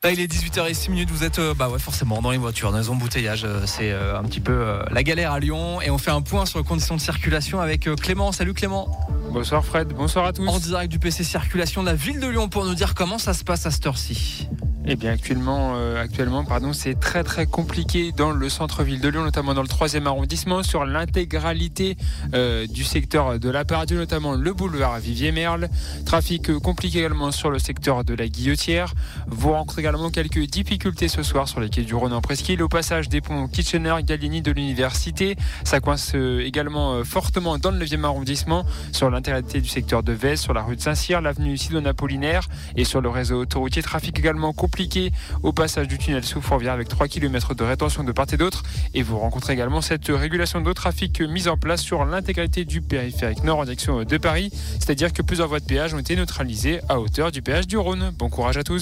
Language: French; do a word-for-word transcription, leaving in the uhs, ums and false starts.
Là, il est dix-huit heures six, vous êtes euh, bah ouais, forcément dans les voitures, dans les embouteillages. Euh, c'est euh, un petit peu euh, la galère à Lyon. Et on fait un point sur les conditions de circulation avec euh, Clément. Salut Clément. Bonsoir Fred, bonsoir à tous. En direct du P C Circulation de la ville de Lyon pour nous dire comment ça se passe à cette heure-ci. Eh bien actuellement, euh, actuellement pardon, c'est très très compliqué dans le centre-ville de Lyon, notamment dans le troisième arrondissement, sur l'intégralité euh, du secteur de la Pardieu, notamment le boulevard Vivier-Merle. Trafic euh, compliqué également sur le secteur de la Guillotière. Vous rencontrez également quelques difficultés ce soir sur les quais du Rhône en presqu'île, au passage des ponts Kitchener, Gallieni de l'Université. Ça coince euh, également euh, fortement dans le neuvième arrondissement, sur l'intégralité du secteur de Vez, sur la rue de Saint-Cyr, l'avenue Sidoine Apollinaire et sur le réseau autoroutier. Trafic également compliqué au passage du tunnel sous Fourvière avec trois kilomètres de rétention de part et d'autre. Et vous rencontrez également cette régulation de trafic mise en place sur l'intégralité du périphérique nord en direction de Paris. C'est-à-dire que plusieurs voies de péage ont été neutralisées à hauteur du péage du Rhône. Bon courage à tous.